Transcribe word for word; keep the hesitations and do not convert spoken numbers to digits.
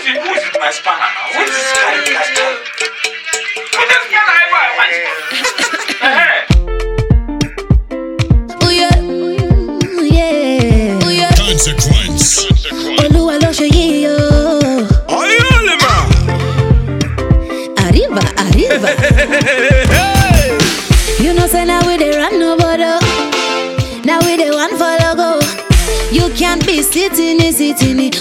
is who is my spanner now? What is this guy? What is spanner? Oh yeah, oh yeah, oh yeah. Consequence. Oluwa lo ṣe yìí o. Ayolima. Arriba, arriba. You know say now we dey run no border. Now we dey one for the go. You can't be sitting in, sitting in.